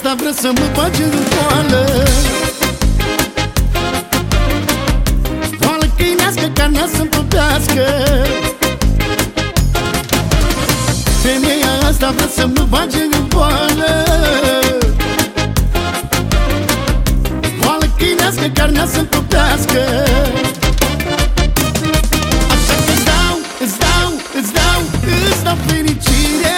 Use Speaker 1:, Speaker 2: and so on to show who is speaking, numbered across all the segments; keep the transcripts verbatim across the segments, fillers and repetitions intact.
Speaker 1: asta vrea să mă bage în boală. Boală câinească, carnea să-mi topească. Femeia asta vrea să mă bage în boală. Boală câinească, carnea să-mi topească. Așa că-ți dau, îți dau, îți dau, îți dau fericire.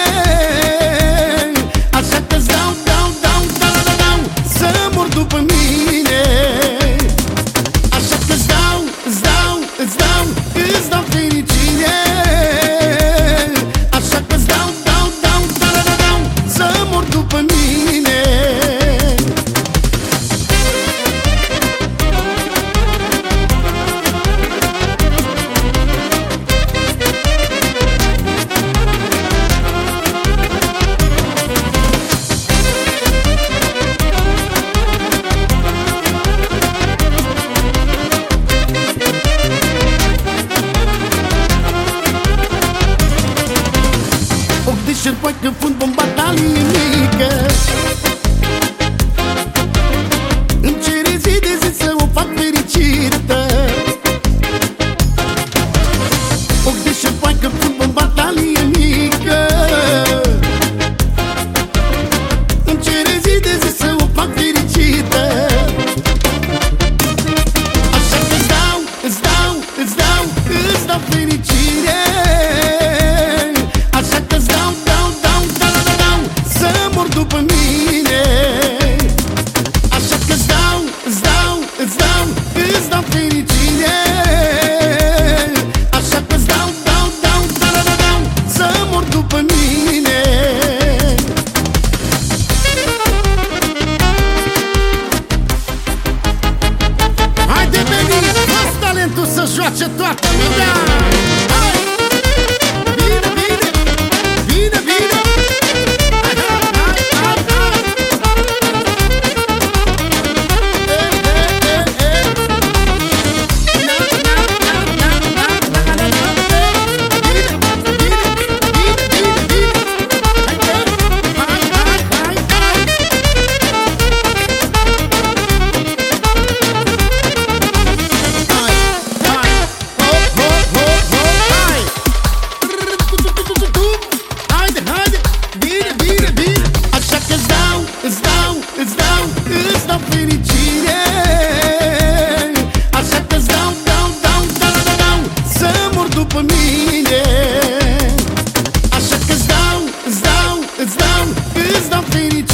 Speaker 1: Așa că-ți dau, dau, dau, dau, dau, dau, să mor după mine. Așa că-ți dau, îți dau, îți dau, îți dau fericire. Așa că-ți dau, dau, dau, dau, dau, dau, să mor după mine. Și-l poate când fund în batalie mică. Îmi cere zi de zi să o fac fericită. Ochi și-l poate când fund în batalie mică. Îmi cere zi de zi să o fac fericită. Așa că-ți dau, îți dau, îți dau, îți dau fericire. Așa că-ți dau, după mine. Așa că-ți dau, îți dau, îți dau, îți dau fericire. Așa că-ți dau, dau, dau, dau, dau, dau, să mor după mine. Haide, veni, las talentul să joace toată lumea. Hai! Bine, bine, bine, bine. Mine. Așa că-ți dau, îți dau, îți dau, îți dau fericire.